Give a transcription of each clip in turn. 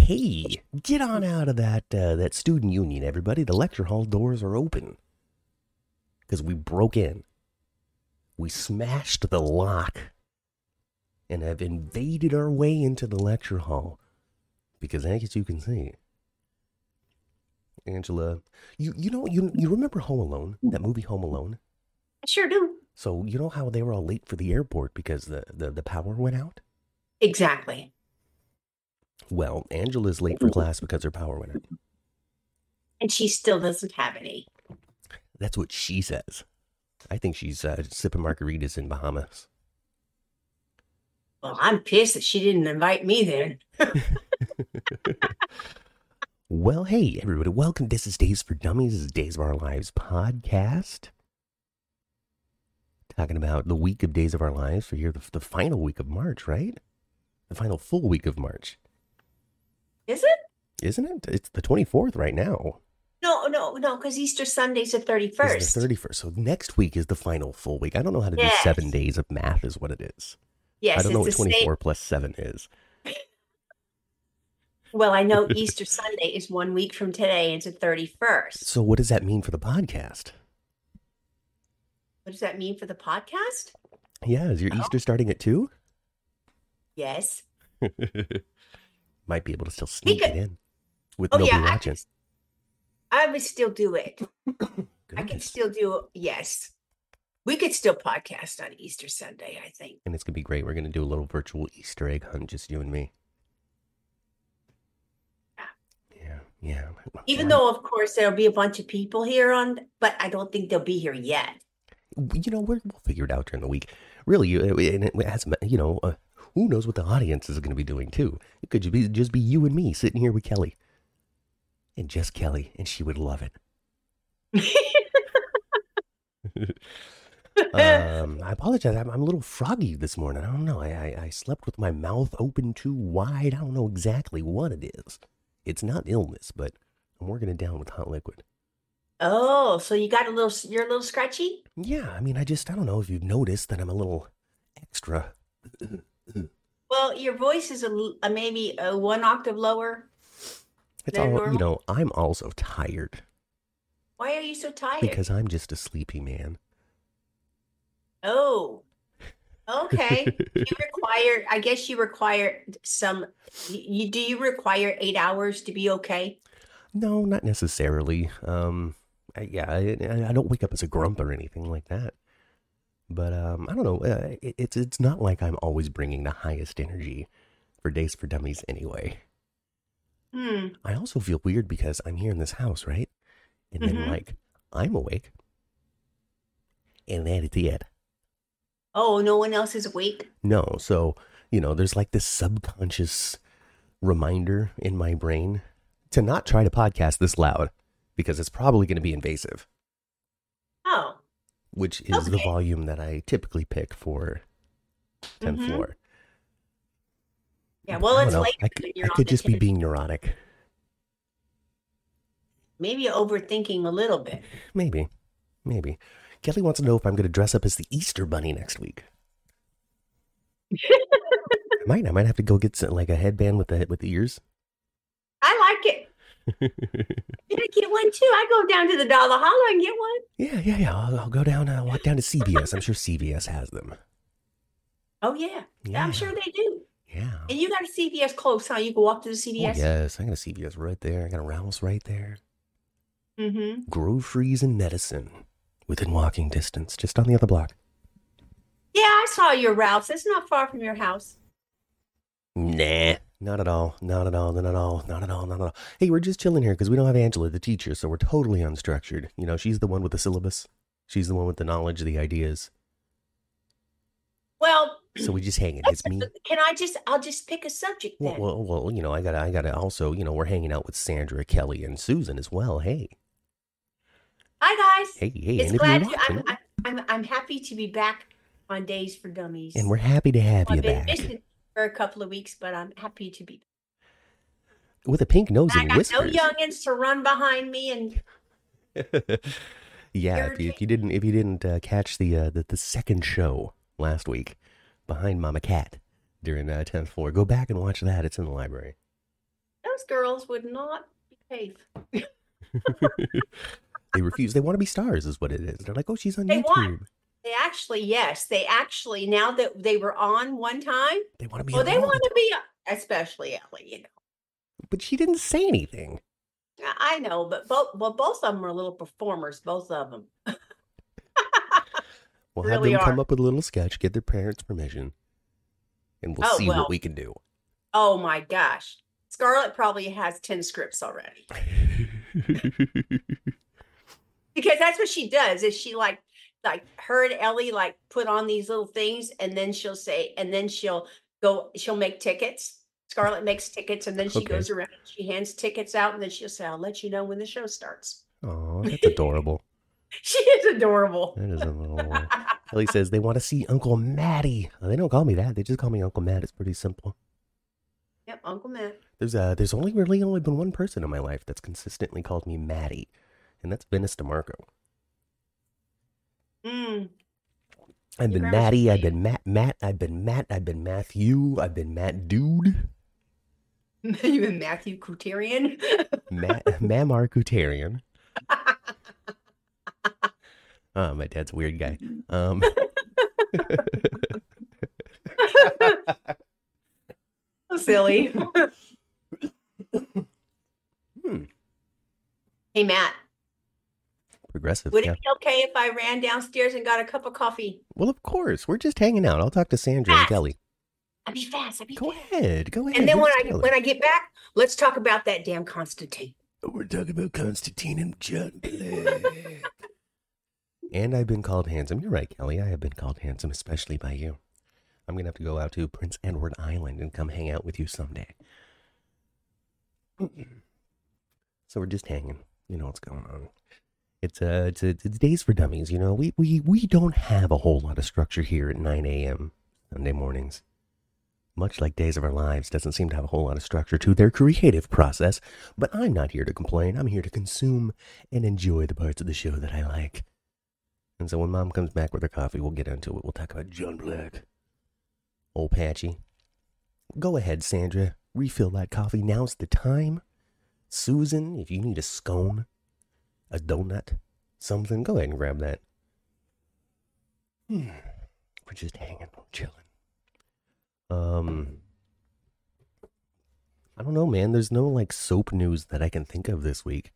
Hey, get on out of that student union, everybody. The lecture hall doors are open. Because we broke in. We smashed the lock and have invaded our way into the lecture hall. Because as you can see, Angela, you remember Home Alone? That movie Home Alone? I sure do. So you know how they were all late for the airport because the power went out? Exactly. Well, Angela's late for class because her power went out. And she still doesn't have any. That's what she says. I think she's sipping margaritas in Bahamas. Well, I'm pissed that she didn't invite me then. Well, hey, everybody. Welcome. This is Days for Dummies. This is Days of Our Lives podcast. Talking about the week of Days of Our Lives for here, the final week of March, right? The final full week of March. Is it? Isn't it? It's the 24th right now. No, because Easter Sunday's the 31st. It's the 31st. So next week is the final full week. I don't know how to do 7 days of math is what it is. Yes, I don't know what 24 plus 7 is. Well, I know Easter Sunday is 1 week from today. It's the 31st. So what does that mean for the podcast? What does that mean for the podcast? Yeah, is your Easter starting at 2? Yes. Might be able to still sneak it in with nobody watching. I would still do it. I can still do, yes. We could still podcast on Easter Sunday, I think. And it's going to be great. We're going to do a little virtual Easter egg hunt, just you and me. Yeah. Even though, of course, there'll be a bunch of people here but I don't think they'll be here yet. You know, we'll figure it out during the week. Really, who knows what the audience is going to be doing, too. It could just be you and me sitting here with Kelly. And just Kelly, and she would love it. I apologize. I'm a little froggy this morning. I don't know. I slept with my mouth open too wide. I don't know exactly what it is. It's not illness, but I'm working it down with hot liquid. Oh, so you're a little scratchy? Yeah, I mean, I don't know if you've noticed that I'm a little extra. Well, your voice is maybe 1 octave lower. It's all, I'm also tired. Why are you so tired? Because I'm just a sleepy man. Oh, okay. I guess you require do you require 8 hours to be okay? No, not necessarily. I don't wake up as a grump or anything like that. But, I don't know. It's not like I'm always bringing the highest energy for Days for Dummies anyway. I also feel weird because I'm here in this house, right? And then, I'm awake. And that is it. Oh, no one else is awake? No, so, there's like this subconscious reminder in my brain to not try to podcast this loud because it's probably going to be invasive. Oh. Which is the volume that I typically pick for 10th floor. Yeah, well, it's late. I could just be being neurotic. Maybe overthinking a little bit. Maybe. Kelly wants to know if I'm going to dress up as the Easter Bunny next week. I might have to go get a headband with the ears. I like it. Did I get one too? I go down to the Dollar Holler and get one. Yeah. I'll go down. I'll walk down to CVS. I'm sure CVS has them. Oh yeah. I'm sure they do. Yeah. And you got a CVS close, huh? You can walk to the CVS. Oh, yes, I got a CVS right there. I got a Ralph's right there. Mm-hmm. Groceries and medicine within walking distance, just on the other block. Yeah, I saw your Ralph's. It's not far from your house. Nah, not at all. Hey, we're just chilling here because we don't have Angela, the teacher, so we're totally unstructured. She's the one with the syllabus. She's the one with the knowledge, the ideas. Well, so we just hanging. It's me. I'll just pick a subject then. Well, I gotta also, we're hanging out with Sandra, Kelly, and Susan as well. Hey. Hi guys. Hey. It's glad I'm happy to be back on Days for Dummies. And we're happy to have you back. I've been missing for a couple of weeks, but I'm happy to be back. With a pink nose and whiskers. I got no youngins to run behind me and. Yeah, if you didn't catch the second show last week, Behind Mama Cat, during 10th floor, go back and watch that. It's in the library. Oh, those girls would not behave. They refuse. They want to be stars, is what it is. They're like, oh, she's on They YouTube. want. They actually, now that they were on one time, They want to be. well, they want to be, especially Ellie, you know. But she didn't say anything. I know, but both of them are little performers, both of them. We'll really have them come are. up with a little sketch, get their parents' permission, and we'll see what we can do. Oh my gosh. Scarlett probably has 10 scripts already. Because that's what she does, is she like her and Ellie like put on these little things, and then she'll make tickets. Scarlett makes tickets, and then she goes around, she hands tickets out, and then she'll say, I'll let you know when the show starts. Oh, that's adorable. She is adorable. That is adorable. Ellie says they want to see Uncle Matty. They don't call me that. They just call me Uncle Matt. It's pretty simple. Yep, Uncle Matt. There's only been one person in my life that's consistently called me Matty, and that's Venice DeMarco. I've been Matty, I've been Matt, I've been Matthew, I've been Matt Dude. You've been Matthew Kutarian? Mamar Kutarian. Oh, my dad's a weird guy. Silly. Hey, Matt. Progressive. Would it be okay if I ran downstairs and got a cup of coffee? Well, of course. We're just hanging out. I'll talk to Sandra and Kelly. I'll be fast. Go ahead. And then when I get back, let's talk about that damn Constantine. We're talking about Constantine and John Black. And I've been called handsome. You're right, Kelly. I have been called handsome, especially by you. I'm going to have to go out to Prince Edward Island and come hang out with you someday. So we're just hanging. You know what's going on. It's Days for Dummies. You know, we don't have a whole lot of structure here at 9 a.m. Sunday mornings. Much like Days of Our Lives doesn't seem to have a whole lot of structure to their creative process, but I'm not here to complain. I'm here to consume and enjoy the parts of the show that I like. And so when Mom comes back with her coffee, we'll get into it. We'll talk about John Black. Old Patchy. Go ahead, Sandra. Refill that coffee. Now's the time. Susan, if you need a scone, a donut, something, go ahead and grab that. We're just hanging, chilling. I don't know, man. There's no like soap news that I can think of this week.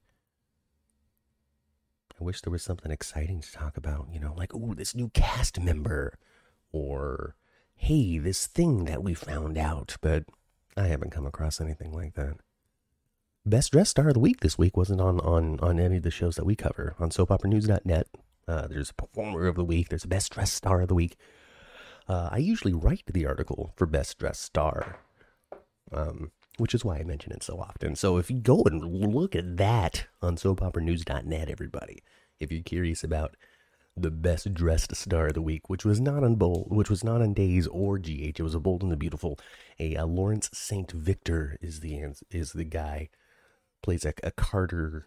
I wish there was something exciting to talk about, you know, like, ooh, this new cast member, or hey, this thing that we found out, but I haven't come across anything like that. Best Dressed Star of the Week this week wasn't on any of the shows that we cover. On soapoperanews.net, there's a Performer of the Week, there's a Best Dressed Star of the Week. I usually write the article for Best Dressed Star, which is why I mention it so often. So if you go and look at that on soapoperanews.net, everybody, if you're curious about the Best Dressed Star of the Week, which was not on Days or GH, it was a Bold and the Beautiful. Lawrence St. Victor is the guy, plays a Carter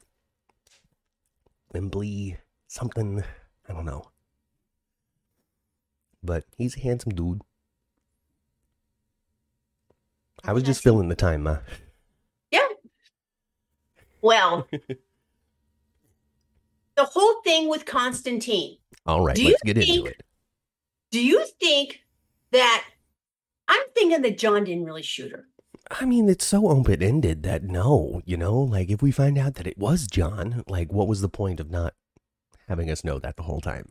Wembley something, I don't know. But he's a handsome dude. I was just filling the time, Ma. Yeah. Well, the whole thing with Constantine. All right, let's get into it. Do you think that, I'm thinking that John didn't really shoot her. I mean, it's so open-ended that no, you know, like if we find out that it was John, like what was the point of not having us know that the whole time?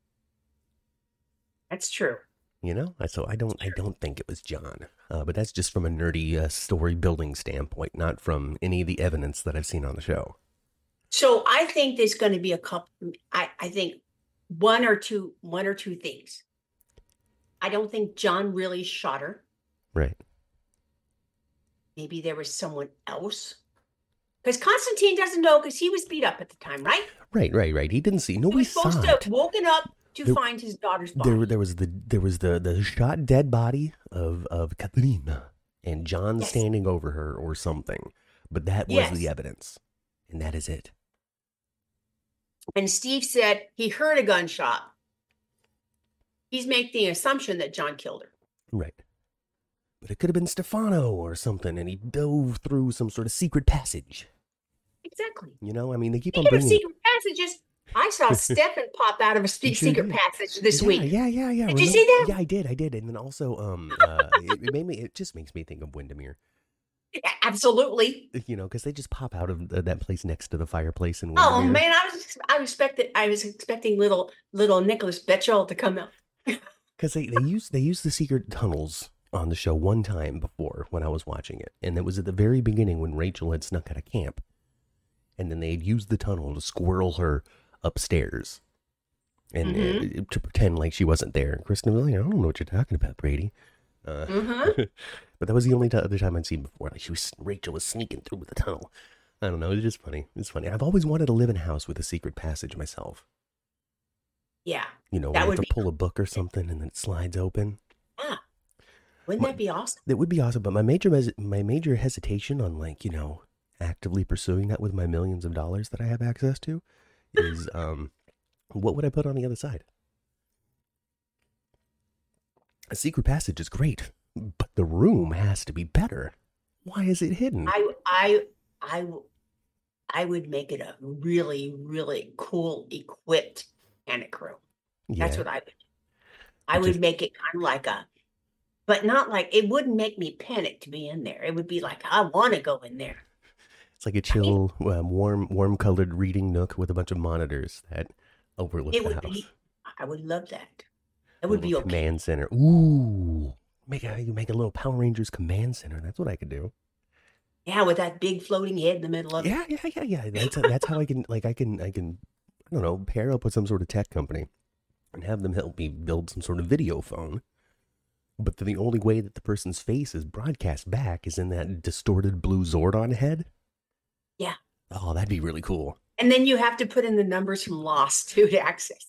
That's true. You know, so I don't think it was John, but that's just from a nerdy story building standpoint, not from any of the evidence that I've seen on the show. So I think there's going to be a couple. I think one or two things. I don't think John really shot her. Right. Maybe there was someone else. Because Constantine doesn't know, because he was beat up at the time, right? Right. He didn't see. Nobody saw it. He was supposed to have woken up to find his daughter's body. There was the shot dead body of Katrina, and John standing over her or something. But that was the evidence, and that is it. And Steve said he heard a gunshot. He's making the assumption that John killed her. Right. But it could have been Stefano or something, and he dove through some sort of secret passage. Exactly. You know, I mean, they keep on Speaking of bringing. secret passages, I saw Stefan pop out of a You sure secret did. passage this Yeah, week. yeah, yeah, yeah. Did you see that? Yeah, I did. And then also, it made me. It just makes me think of Windermere. Yeah, absolutely. You know, because they just pop out of that place next to the fireplace in Oh Windermere. man, I was expecting little Nicholas Betchel to come out. Because they used the secret tunnels on the show one time before when I was watching it, and it was at the very beginning when Rachel had snuck out of camp, and then they had used the tunnel to squirrel her upstairs, and to pretend like she wasn't there. And Kristen was like, "I don't know what you're talking about, Brady." But that was the only other time I'd seen before. Like Rachel was sneaking through the tunnel. I don't know. It's just funny. It's funny. I've always wanted to live in a house with a secret passage myself. Yeah, You know, that where you would have be to pull a book or something and then it slides open. ah, wouldn't that be awesome? That would be awesome. But my major hesitation on like actively pursuing that with my millions of dollars that I have access to is what would I put on the other side? A secret passage is great, but the room has to be better. Why is it hidden? I I would make it a really, really cool equipped panic room. That's Yeah, what I would do. I it would just make it kind of like but not like it wouldn't make me panic to be in there. It would be like I want to go in there. it's like a Right? chill, warm colored reading nook with a bunch of monitors that overlook It the would house. be. I would love that. That A would little be okay. command center. Ooh, you make a little Power Rangers command center. That's what I could do. Yeah, with that big floating head in the middle of it. Yeah, yeah, yeah, yeah. That's how I can I don't know, pair up with some sort of tech company and have them help me build some sort of video phone. But the only way that the person's face is broadcast back is in that distorted blue Zordon head. Yeah. Oh, that'd be really cool. And then you have to put in the numbers from Lost too to access.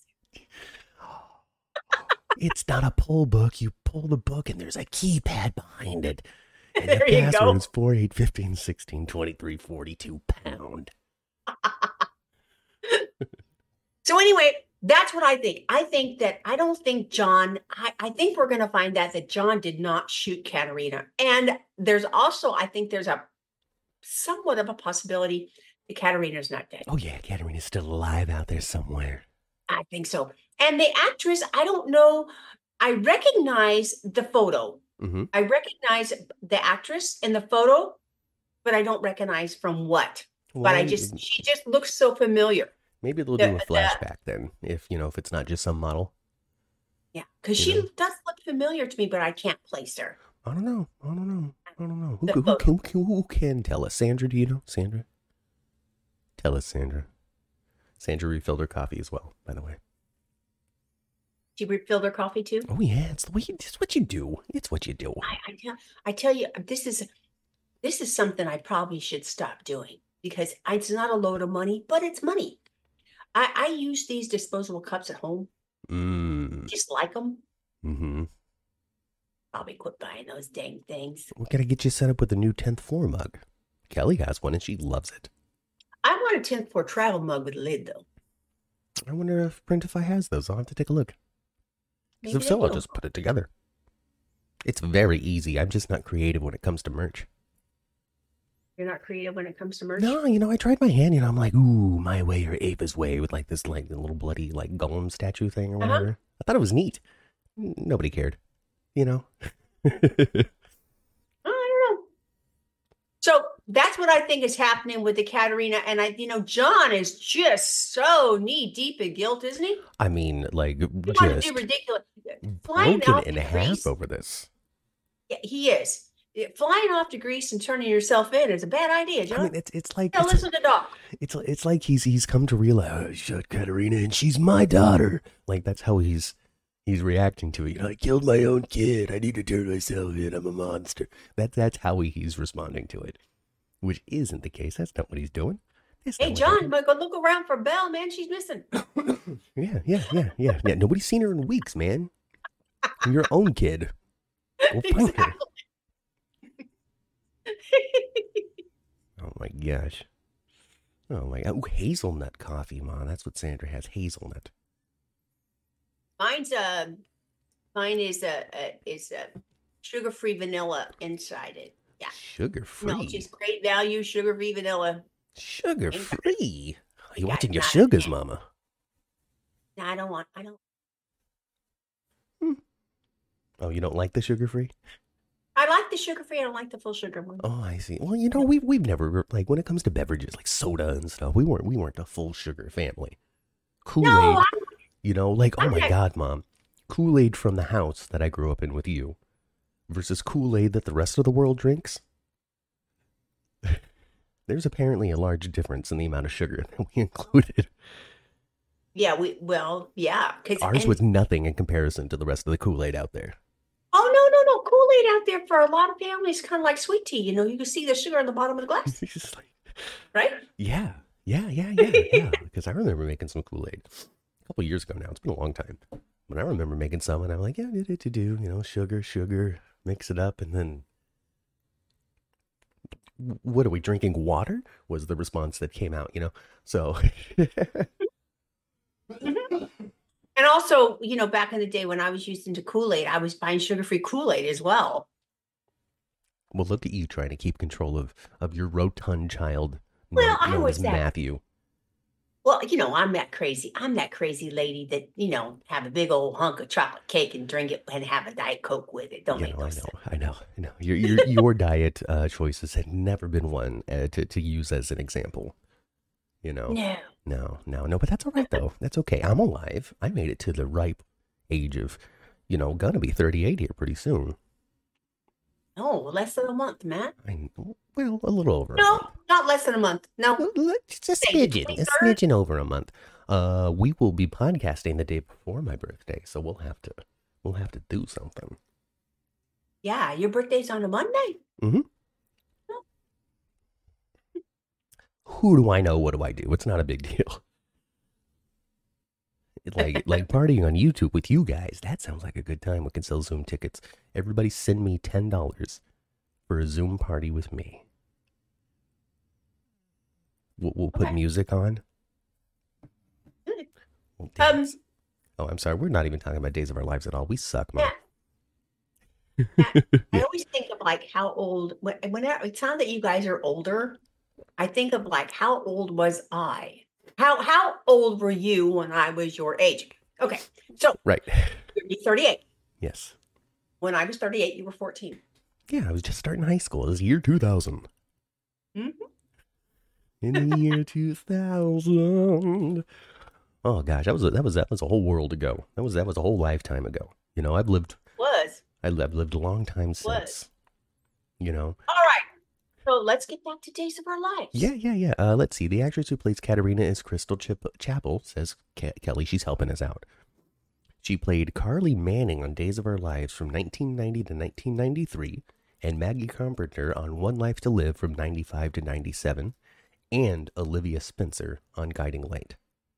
It's not a pull book. You pull the book and there's a keypad behind it. And the There you password go. is 48, 15, 16, 23, 42 pound. So anyway, that's what I think. I think that I don't think John, I think we're going to find that John did not shoot Katerina. And there's also, I think there's a somewhat of a possibility that Katerina's not dead. Oh yeah, Katerina's still alive out there somewhere. I think so. And the actress, I don't know. I recognize the photo. Mm-hmm. I recognize the actress in the photo, but I don't recognize from what. But she just looks so familiar. Maybe they'll do a flashback then, if it's not just some model. Yeah, because she does look familiar to me, but I can't place her. I don't know. Who can tell us? Sandra, do you know? Sandra? Tell us, Sandra. Sandra refilled her coffee as well, by the way. She refilled her coffee too? Oh yeah, it's what you do. It's what you do. I tell you, this is something I probably should stop doing because it's not a load of money, but it's money. I use these disposable cups at home. Just like them. Mm-hmm. Probably quit buying those dang things. We gotta get you set up with the new 10th floor mug. Kelly has one and she loves it. I want a 10th floor travel mug with a lid though. I wonder if Printify has those. I'll have to take a look. Because if so, I'll just put it together. It's very easy. I'm just not creative when it comes to merch. You're not creative when it comes to merch? No, I tried my hand, I'm like, ooh, my way or Ava's way with like this like the little bloody like golem statue thing or whatever. I thought it was neat. Nobody cared. I don't know. So that's what I think is happening with the Katerina. And John is just so knee deep in guilt, isn't he? I mean, like, He wanted to do ridiculous. Broken in half over this. Yeah, he is. Flying off to Greece and turning yourself in is a bad idea, John. I mean, it's like listen to Doc. It's like he's come to realize, oh, shut Katerina, and she's my daughter. Like that's how he's reacting to it. I killed my own kid. I need to turn myself in. I'm a monster. That's how he's responding to it, which isn't the case. That's not what he's doing. Hey, John, go look around for Belle, man. She's missing. Yeah. Nobody's seen her in weeks, man. Your own kid. Go find her. Oh my gosh. Oh my god. Ooh, hazelnut coffee, Mom. That's what Sandra has. Hazelnut. Mine is sugar-free vanilla inside it. Yeah. Sugar No, free. just great value, sugar-free vanilla. Sugar Ain't got free. Are you got watching your not sugars, mama? No, I don't. Hmm. Oh, you don't like the sugar free? I like the sugar-free. I don't like the full sugar one. Oh, I see. Well, we've never like when it comes to beverages like soda and stuff. We weren't a full sugar family. No, Kool-Aid, like oh I'm my not. God, Mom, Kool-Aid from the house that I grew up in with you versus Kool-Aid that the rest of the world drinks. There's apparently a large difference in the amount of sugar that we included. Yeah, yeah, Ours was nothing in comparison to the rest of the Kool-Aid out there. oh no, Kool-Aid out there for a lot of families kind of like sweet tea. You know, you can see the sugar on the bottom of the glass, It's just like, right? yeah. Because I remember making some Kool-Aid a couple years ago now. It's been a long time, but I remember making some, and I'm like, yeah, sugar, mix it up, and then what are we drinking? Water was the response that came out. So Mhm. And also, back in the day when I was used into Kool-Aid, I was buying sugar-free Kool-Aid as well. well, look at you trying to keep control of your rotund child, Well, I known was as that. Matthew. Well, I'm that crazy lady that, have a big old hunk of chocolate cake and drink it and have a Diet Coke with it. Don't make no sense. I know. Your diet choices had never been one to use as an example. No. No. But that's all right though. That's okay. I'm alive. I made it to the ripe age of, gonna be 38 here pretty soon. No, less than a month, Matt. Well, a little over. No, not less than a month. No. Just a smidgen over a month. We will be podcasting the day before my birthday, so we'll have to do something. Yeah, your birthday's on a Monday. Mm-hmm. Who do I know? What do I do? It's not a big deal. Like partying on YouTube with you guys. That sounds like a good time. We can sell Zoom tickets. Everybody send me $10 for a Zoom party with me. We'll put music on. We'll dance. Oh, I'm sorry. We're not even talking about Days of Our Lives at all. We suck, man. I always think of like how old when it's not that you guys are older. I think of like how old was I? How old were you when I was your age? Okay, so right, you're 38. Yes. When I was 38, you were 14. Yeah, I was just starting high school. It was year 2000. Mm-hmm. In the year 2000. Oh gosh, that was a whole world ago. That was a whole lifetime ago. I've lived a long time since. All right. So let's get back to Days of Our Lives. Yeah. Let's see. The actress who plays Katerina is Crystal Chapel, says Kelly. She's helping us out. She played Carly Manning on Days of Our Lives from 1990 to 1993, and Maggie Carpenter on One Life to Live from 95 to 97, and Olivia Spencer on Guiding Light.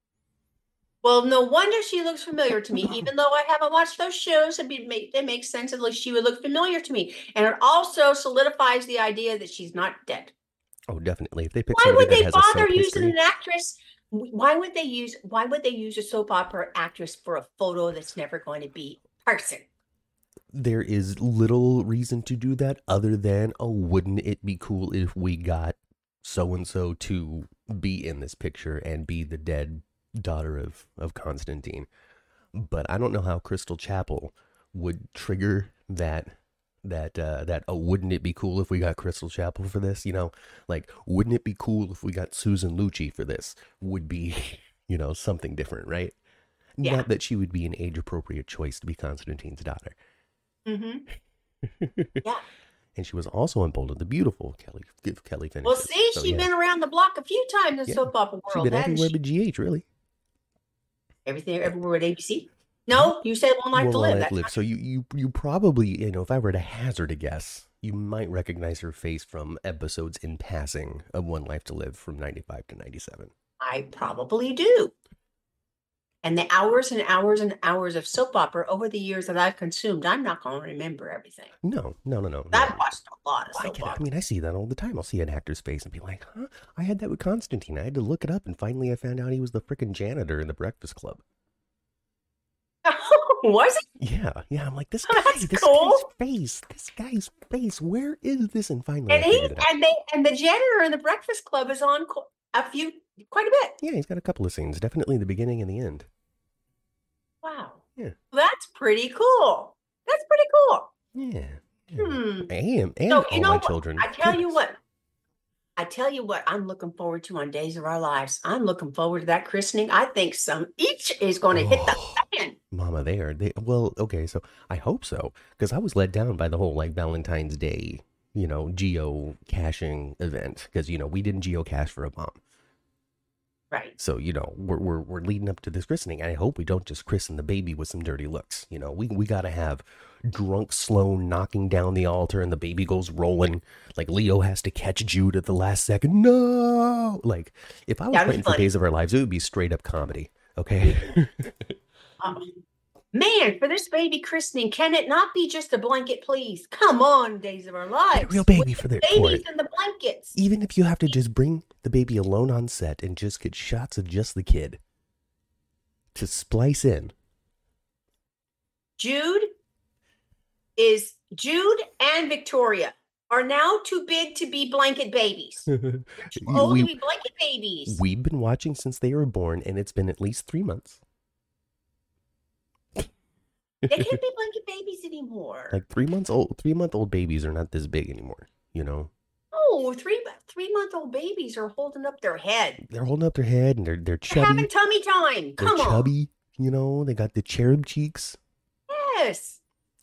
Well, no wonder she looks familiar to me, even though I haven't watched those shows. It makes sense that she would look familiar to me. And it also solidifies the idea that she's not dead. Oh, definitely. If they pick why would they that has bother using an actress? Why would they use a soap opera actress for a photo that's never going to be person? There is little reason to do that other than, wouldn't it be cool if we got so-and-so to be in this picture and be the dead daughter of Constantine. But I don't know how Crystal Chapel would trigger that wouldn't it be cool if we got Crystal Chapel for this? Wouldn't it be cool if we got Susan Lucci for this? Would be, something different, right? Yeah. Not that she would be an age-appropriate choice to be Constantine's daughter. Mm-hmm. Yeah. And she was on Bold and the Beautiful. Kelly finished. Well, see, she's been around the block a few times in soap opera world. She's been everywhere but GH, really. Everywhere at ABC. No, you said One Life to Live. So you probably, if I were to hazard a guess, you might recognize her face from episodes in passing of One Life to Live from 95 to 97. I probably do. And the hours and hours and hours of soap opera over the years that I've consumed, I'm not going to remember everything. No. I've watched a lot of soap opera. I mean, I see that all the time. I'll see an actor's face and be like, huh? I had that with Constantine. I had to look it up, and finally I found out he was the freaking janitor in the Breakfast Club. Was it? Yeah. I'm like, That's cool. this guy's face. Where is this? And finally, And I he figured it out. and the janitor in the Breakfast Club is on a few, quite a bit. Yeah, he's got a couple of scenes. Definitely the beginning and the end. Wow, Yeah. that's pretty cool. That's pretty cool. Yeah. Hmm. And So all my children. I tell you what. I tell you what, I'm looking forward to on Days of Our Lives. I'm looking forward to that christening. I think each is going to hit the fan. Mama, well, okay, so I hope so, because I was let down by the whole like Valentine's Day, geocaching event, because we didn't geocache for a bomb. Right. So, we're leading up to this christening. I hope we don't just christen the baby with some dirty looks. We got to have drunk Sloan knocking down the altar and the baby goes rolling. Like Leo has to catch Jude at the last second. No! Like, if I was playing for Days of Our Lives, it would be straight up comedy. Okay? Man, for this baby christening, can it not be just a blanket, please? Come on, Days of Our Lives. Get a real baby for babies and the blankets. Even if you have to just bring the baby alone on set and just get shots of just the kid to splice in. Jude and Victoria are now too big to be blanket babies. Too old to be blanket babies. We've been watching since they were born, and it's been at least 3 months. They can't be blanket babies anymore. Like 3-month-old babies are not this big anymore, Oh, 3-month-old babies are holding up their head. They're holding up their head, and they're chubby. They're having tummy time. Come on. They're chubby, they got the cherub cheeks. Yes.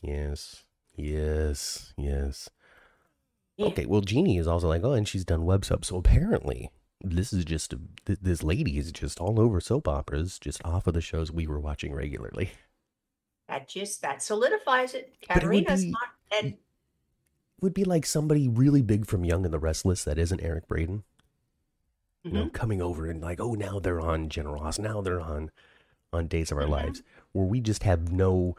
Yes. Yeah. Okay, well, Jeannie is also like, and she's done web subs, so apparently this is just this lady is just all over soap operas, just off of the shows we were watching regularly. That solidifies it. Katarina's not dead. Would be like somebody really big from Young and the Restless that isn't Eric Braeden. Coming over and like, now they're on General Hoss, now they're on Days of Our Lives, where we just have no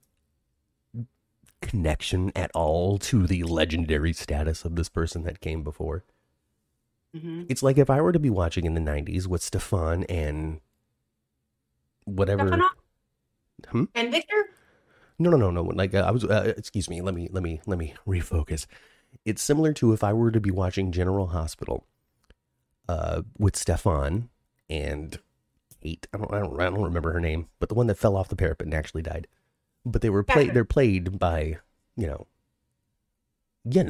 connection at all to the legendary status of this person that came before. It's like if I were to be watching in the 90s with Stefan and whatever. Stefano? And Victor? No. Like I was. Excuse me. Let me refocus. It's similar to if I were to be watching General Hospital, with Stefan and Kate. I don't remember her name, but the one that fell off the parapet and actually died. But they're played by, Yeah. They're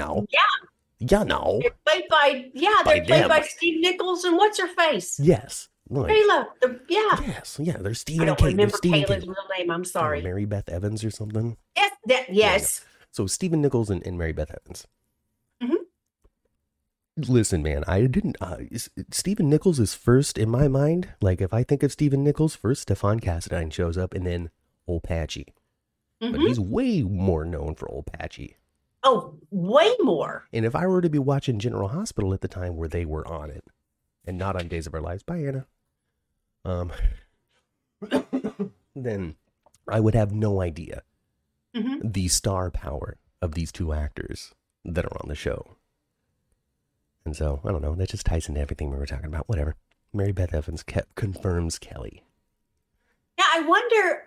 played by Steve Nichols and what's her face? Yes. Right. Kayla. Yes. Yeah. They're Steve and Kate. I don't remember Kayla's real name. I'm sorry. Mary Beth Evans or something. Yes. Yes. Yeah. So Stephen Nichols and Mary Beth Evans. Listen, man, I didn't. Stephen Nichols is first in my mind. Like if I think of Stephen Nichols, first Stefan Cassadine shows up, and then Old Patchy. But he's way more known for Old Patchy. Oh, way more. And if I were to be watching General Hospital at the time where they were on it, and not on Days of Our Lives, bye Anna. Then I would have no idea the star power of these two actors that are on the show. And so, I don't know, that just ties into everything we were talking about. Whatever. Mary Beth Evans confirms Kelly. Yeah, I wonder,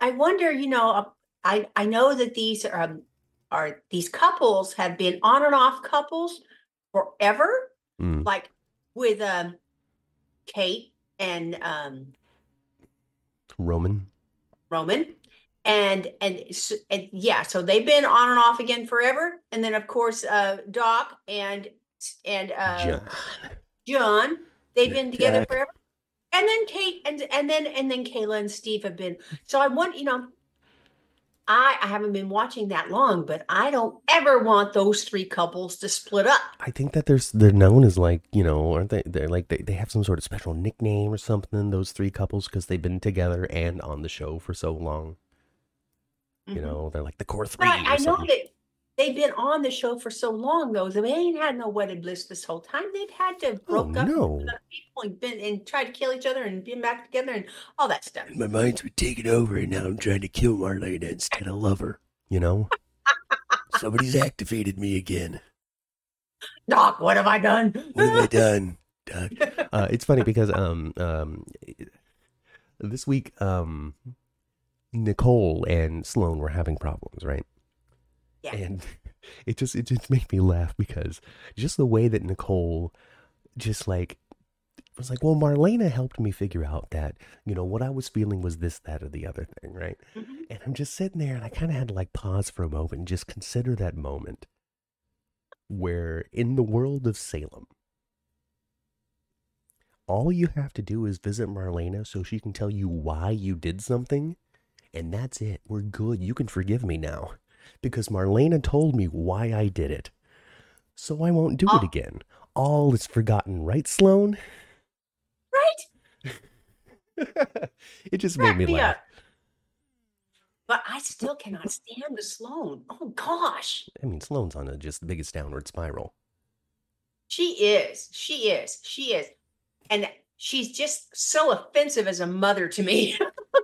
I know that these these couples have been on and off couples forever. Like with Kate and Roman. And yeah, so they've been on and off again forever. And then of course Doc and John, they've been together forever. And then Kate and then Kayla and Steve have been. So I want, I haven't been watching that long, but I don't ever want those three couples to split up. I think that they're known as like, aren't they? They're like they have some sort of special nickname or something, those three couples, because they've been together and on the show for so long. They're like the core three. I know that they've been on the show for so long, though. They ain't had no wedded bliss this whole time. They've had to broke up and tried to kill each other and been back together and all that stuff. My mind's been taken over, and now I'm trying to kill Marlena instead of love her. Somebody's activated me again. Doc, what have I done? What have I done, Doc? It's funny because this week Nicole and Sloan were having problems, right? Yeah. And it just made me laugh because just the way that Nicole just like was like, well, Marlena helped me figure out that, what I was feeling was this, that, or the other thing, right? Mhm. And I'm just sitting there and I kind of had to like pause for a moment and just consider that moment where in the world of Salem, all you have to do is visit Marlena so she can tell you why you did something, and that's it. We're good. You can forgive me now. Because Marlena told me why I did it. So I won't do it Oh, again. All is forgotten, right, Sloan? right. It just made Crack me me laugh. up. But I still cannot stand the Sloan. Oh gosh. I mean, Sloan's on just the biggest downward spiral. She is. She is. She is. And she's just so offensive as a mother to me.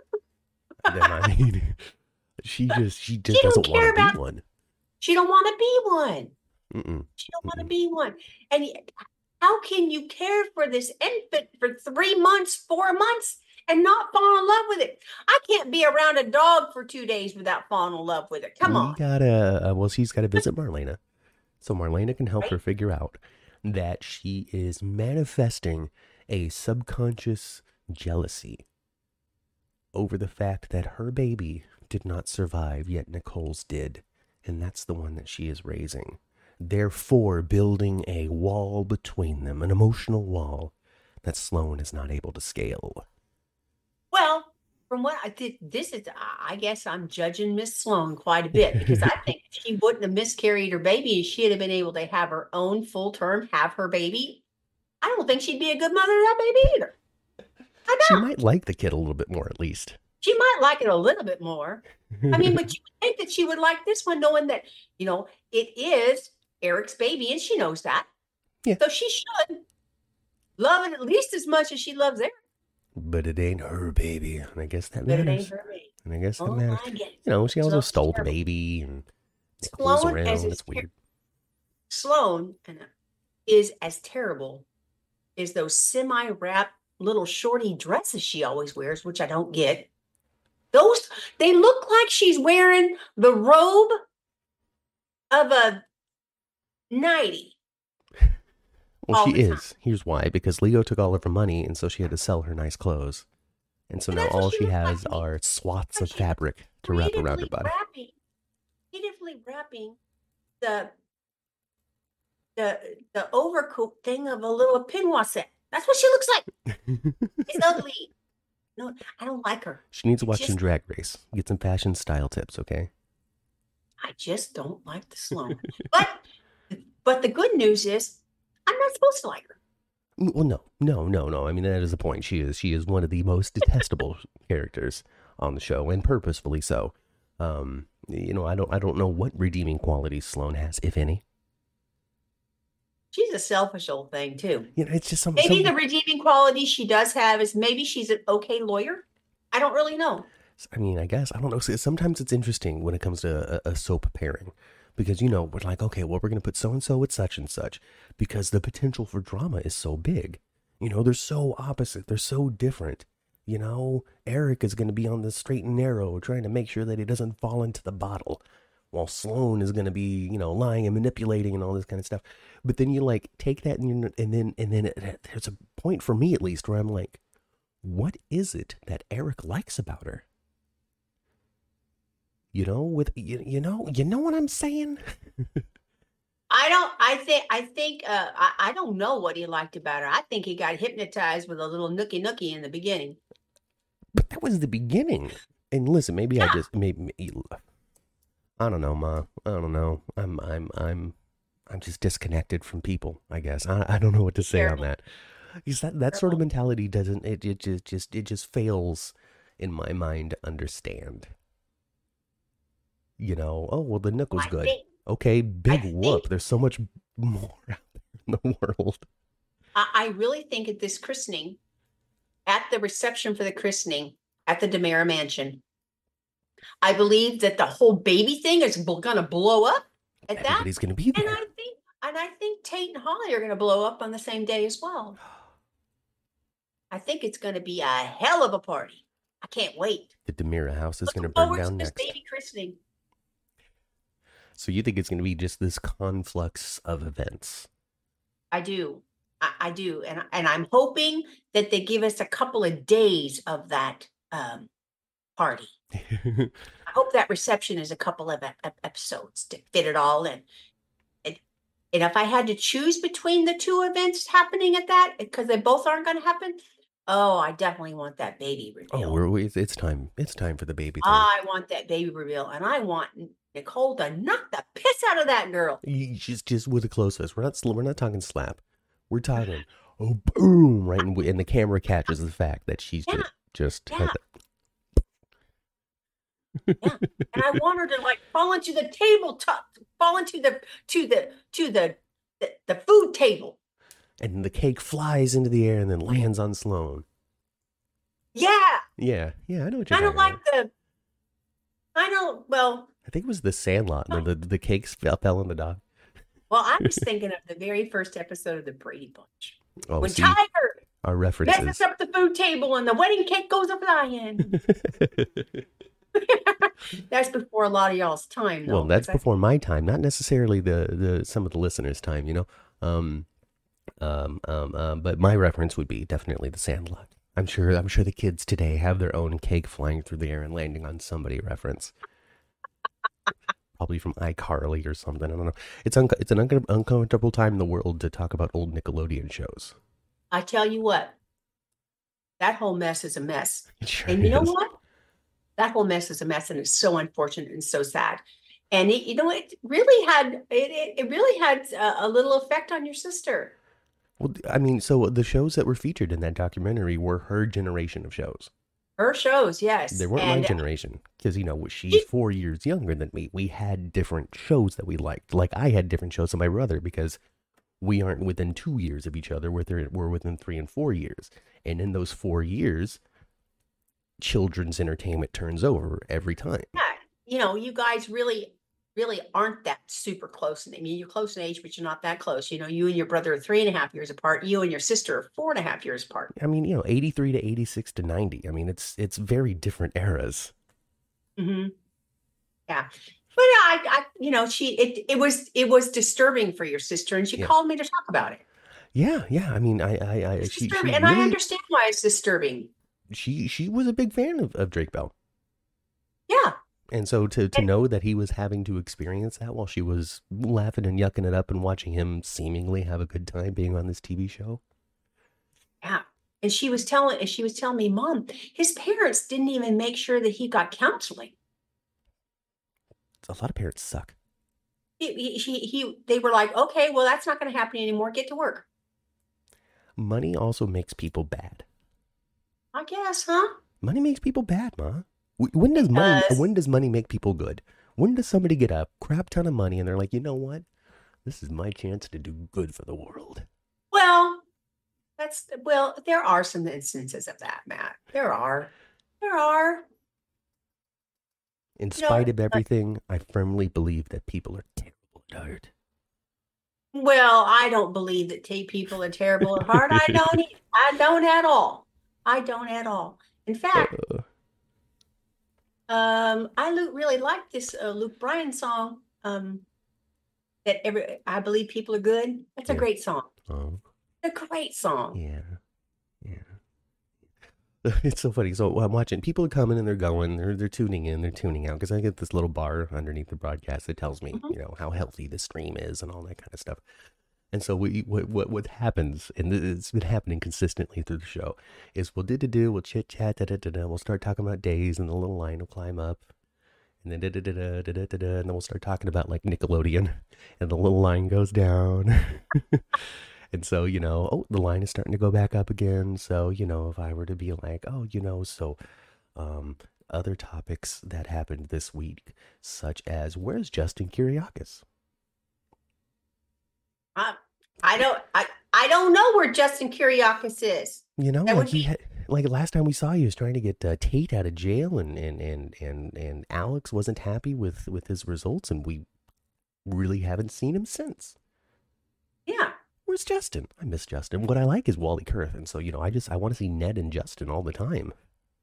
I mean, she just She don't doesn't want to care be about, one. she don't want to be one. Mm-mm, She don't want to mm-mm. be one. And how can you care for this infant for 3 months, 4 months, and not fall in love with it? I can't be around a dog for 2 days without falling in love with it. Come We on, gotta, well, she's gotta visit Marlena. So Marlena can help right? her figure out that she is manifesting a subconscious jealousy over the fact that her baby did not survive, yet Nicole's did. And that's the one that she is raising. Therefore, building a wall between them, an emotional wall that Sloan is not able to scale. Well, from what I did, this is, I guess I'm judging Miss Sloan quite a bit because I think if she wouldn't have miscarried her baby and she'd have been able to have her own full term, have her baby, I don't think she'd be a good mother to that baby either. I She don't. might like the kid a little bit more, at least. She might like it a little bit more. I mean, but you would think that she would like this one, knowing that, it is Eric's baby and she knows that. Yeah. So she should love it at least as much as she loves Eric. But it ain't her baby, and I guess that But it ain't matters. her baby. And I guess that Oh, matters. I get it. She also So stole the terrible. baby, and Nicole's Sloan as around. is It's weird. Sloan is as terrible as those semi-wrap little shorty dresses she always wears, which I don't get. Those, they look like she's wearing the robe of a nightie. Well, all she the time. is. Here's why. Because Leo took all of her money, and so she had to sell her nice clothes. And so And now that's what all she she looks has like to me. are swaths Like of she's fabric to wrap around her body. creatively wrapping the the overcoat thing of a little pinwa set. That's what she looks like. It's ugly. No, I don't like her. She needs to I watch some just Drag Race. Get some fashion style tips, okay? I just don't like the Sloan. But the good news is I'm not supposed to like her. Well, no. I mean, that is the point. She is one of the most detestable characters on the show, and purposefully so. I don't know what redeeming qualities Sloane has, if any. She's a selfish old thing too. It's just some. Maybe the redeeming quality she does have is maybe she's an okay lawyer. I don't really know. I mean, I guess I don't know. Sometimes it's interesting when it comes to a soap pairing, because we're like, okay, well, we're gonna put so and so with such and such, because the potential for drama is so big. They're so opposite. They're so different. Eric is gonna be on the straight and narrow, trying to make sure that he doesn't fall into the bottle, while Sloane is gonna be, lying and manipulating and all this kind of stuff. But then you like take that and then there's a point for me at least where I'm like, what is it that Eric likes about her? With you know what I'm saying? I don't know what he liked about her. I think he got hypnotized with a little nookie in the beginning. But that was the beginning. And listen, maybe Yeah. I just maybe I don't know, Ma. I don't know. I'm just disconnected from people, I guess. I don't know what to say on that. Because that sort of mentality doesn't it just fails in my mind to understand. Oh well, the Nook was good. Okay, big whoop. There's so much more out there in the world. I really think at this christening, at the reception for the christening at the DeMera Mansion, I believe that the whole baby thing is going to blow up at that. Everybody's going to be there. And I think Tate and Holly are going to blow up on the same day as well. I think it's going to be a hell of a party. I can't wait. The DeMira house is going to Looking burn forward to down this next. baby christening. So you think it's going to be just this conflux of events? I do. I do. And I'm hoping that they give us a couple of days of that party. I hope that reception is a couple of episodes to fit it all in. And if I had to choose between the two events happening at that, because they both aren't going to happen, oh, I definitely want that baby reveal. Oh, it's time. It's time for the baby thing. I want that baby reveal, and I want Nicole to knock the piss out of that girl. Just with the close-ups. We're not talking slap. We're talking boom, right, and the camera catches the fact that she's just yeah. Yeah, and I want her to like fall into the tabletop, fall into the food table, and the cake flies into the air and then lands on Sloane. Yeah, I know what you're kind of like about. Well, I think it was the Sandlot, and the cakes fell in the dock. Well, I was thinking of the very first episode of the Brady Bunch. Oh, when Tiger our references messes up the food table and the wedding cake goes up flying. That's before a lot of y'all's time, though. Well, that's before my time, not necessarily the some of the listeners' time, you know. But my reference would be definitely the Sandlot. I'm sure the kids today have their own cake flying through the air and landing on somebody reference. Probably from iCarly or something. I don't know. It's an uncomfortable time in the world to talk about old Nickelodeon shows. I tell you what, that whole mess is a mess. Sure and you know what? That whole mess is a mess, and it's so unfortunate and so sad. And it really had a little effect on your sister. Well, I mean, so the shows that were featured in that documentary were her generation of shows. Her shows, yes. They weren't my generation, because, she's 4 years younger than me. We had different shows that we liked. Like, I had different shows than my brother, because we aren't within 2 years of each other. We're within 3 and 4 years. And in those 4 years, children's entertainment turns over every time. Yeah, you guys really aren't that super close. I mean, you're close in age, but you're not that close. You and your brother are 3.5 years apart. You and your sister are 4.5 years apart. I mean, 83 to 86 to 90. I mean, it's very different eras. Mm-hmm. Yeah. But it was disturbing for your sister, and she called me to talk about it. Yeah. I mean, she really, I understand why it's disturbing. She was a big fan of Drake Bell. Yeah. And so to know that he was having to experience that while she was laughing and yucking it up and watching him seemingly have a good time being on this TV show. Yeah. And she was telling me, Mom, his parents didn't even make sure that he got counseling. A lot of parents suck. They were like, okay, well, that's not going to happen anymore. Get to work. Money also makes people bad. I guess, huh? Money makes people bad, Ma. When does money make people good? When does somebody get a crap ton of money and they're like, you know what? This is my chance to do good for the world. Well, there are some instances of that, Matt. There are. In spite of everything, I firmly believe that people are terrible at heart. Well, I don't believe that people are terrible at heart. I don't at all. In fact, I really like this Luke Bryan song. I believe people are good. That's a great song. A great song. Yeah. It's so funny. So I'm watching. People are coming and they're going. They're tuning in. They're tuning out because I get this little bar underneath the broadcast that tells me, how healthy the stream is and all that kind of stuff. And so what happens, and it's been happening consistently through the show, is we'll chit chat, we'll start talking about days, and the little line will climb up, and then and then we'll start talking about like Nickelodeon, and the little line goes down. And so, the line is starting to go back up again. So, if I were to be like, other topics that happened this week, such as, where's Justin Kiriakis? I don't know where Justin Kiriakis is. Like last time we saw you was trying to get Tate out of jail, and Alex wasn't happy with his results, and we really haven't seen him since. Yeah. Where's Justin? I miss Justin. What I like is Wally Kurth, and so I want to see Ned and Justin all the time.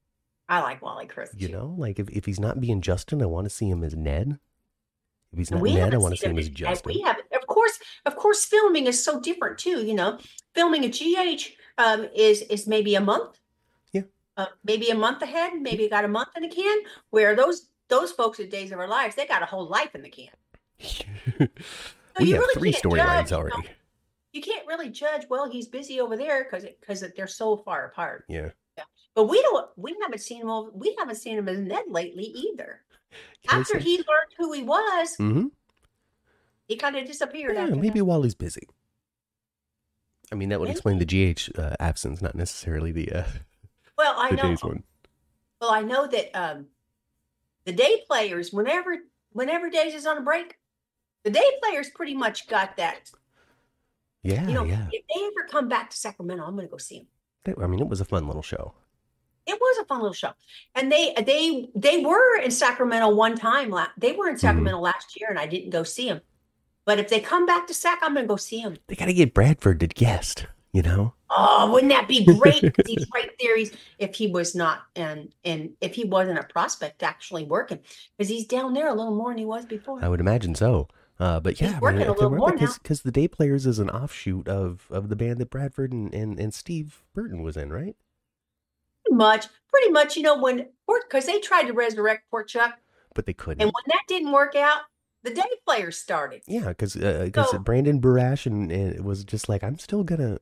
I like Wally Chris You too. know, like if he's not being Justin, I want to see him as Ned. If he's And not we Ned, I haven't want to seen see him, him as and Justin. we have, of course, filming is so different too. Filming a GH is maybe a month, Yeah. maybe a month ahead, maybe got a month in the can. Where those folks at Days of Our Lives, they got a whole life in the can. So We you have really 3 can't storylines judge. already. You can't really judge. Well, he's busy over there because they're so far apart. Yeah. Yeah. But we haven't seen him we haven't seen him as Ned lately either. Can I After say? he learned who he was, Mm-hmm. he kind of disappeared Yeah, after maybe that. while he's busy. I mean, that would Maybe. explain the GH absence, not necessarily Well, I the know. days one. Well, I know that the day players, whenever Days is on a break, the day players pretty much got that. Yeah, yeah. If they ever come back to Sacramento, I'm going to go see them. I mean, it was a fun little show. It was a fun little show, and they were in Sacramento one time. They were in Sacramento last year, and I didn't go see them. But if they come back to Sac, I'm going to go see them. They got to get Bradford to guest, you know? Oh, wouldn't that be great? Because he's right there. If he was not, and if he wasn't a prospect actually working, because he's down there a little more than he was before. I would imagine so. But yeah, he's working a little more now. Because the Day Players is an offshoot of the band that Bradford and Steve Burton was in, right? Pretty much, because they tried to resurrect Port Chuck, but they couldn't. And when that didn't work out, the Day Players started. Yeah, because Brandon Barash and it was just like, I'm still gonna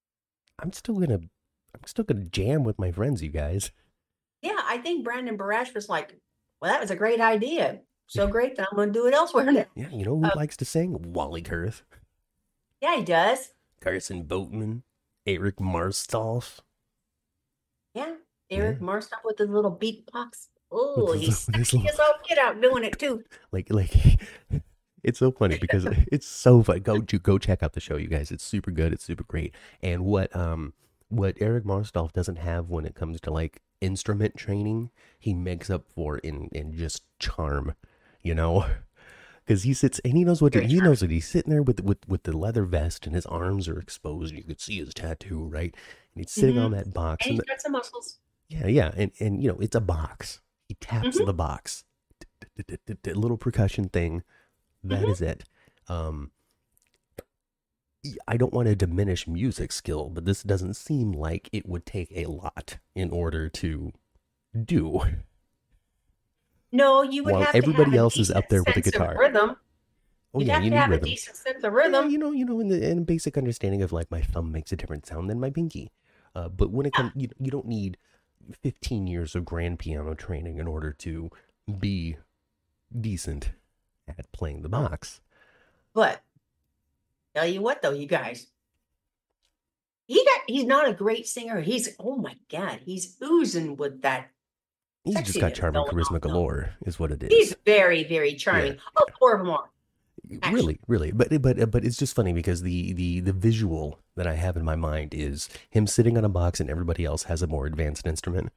jam with my friends, you guys. Yeah, I think Brandon Barash was like, well, that was a great idea. So great that I'm going to do it elsewhere now. Yeah, you know who likes to sing? Wally Kurth. Yeah, he does. Carson Boatman, Eric Marstolf. Yeah, Eric Marstolf with his little beatbox. Oh, he's sexy as all get out doing it too. Like, it's so funny because it's so fun. Go check out the show, you guys. It's super good. It's super great. And what Eric Marstolf doesn't have when it comes to like instrument training, he makes up for in just charm, because he sits and he knows what he's sitting there with the leather vest and his arms are exposed. You could see his tattoo, right? And he's sitting on that box. And he's got some muscles. Yeah, and it's a box. He taps the box, little percussion thing. That is it. I don't want to diminish music skill, but this doesn't seem like it would take a lot in order to do. No, you would have everybody to have else is up there with a guitar. Rhythm. Oh, You'd have to have a decent sense of rhythm. Yeah, in basic understanding of like my thumb makes a different sound than my pinky. But when it comes, you don't need 15 years of grand piano training in order to be decent at playing the box. But tell you what, though, you guys, he's not a great singer. Oh my God, he's oozing with that. He's just got charming charisma galore, is what it is. He's very, very charming. Yeah. All 4 of them are. Really, but it's just funny because the visual that I have in my mind is him sitting on a box and everybody else has a more advanced instrument.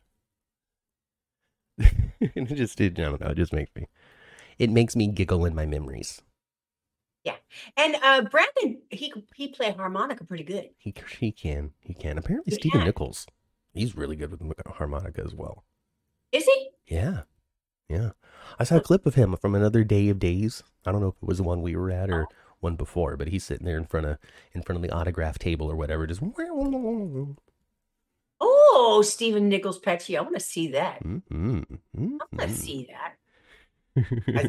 And I don't know, it makes me giggle in my memories. Yeah, and Brandon, he played harmonica pretty good. He can. Apparently, Stephen Nichols, he's really good with harmonica as well. Is he? Yeah. I saw a clip of him from another Day of Days. I don't know if it was the one we were at or one before, but he's sitting there in front of the autograph table or whatever, just. Oh, Stephen Nichols Petty. I want to see that. I want to see that.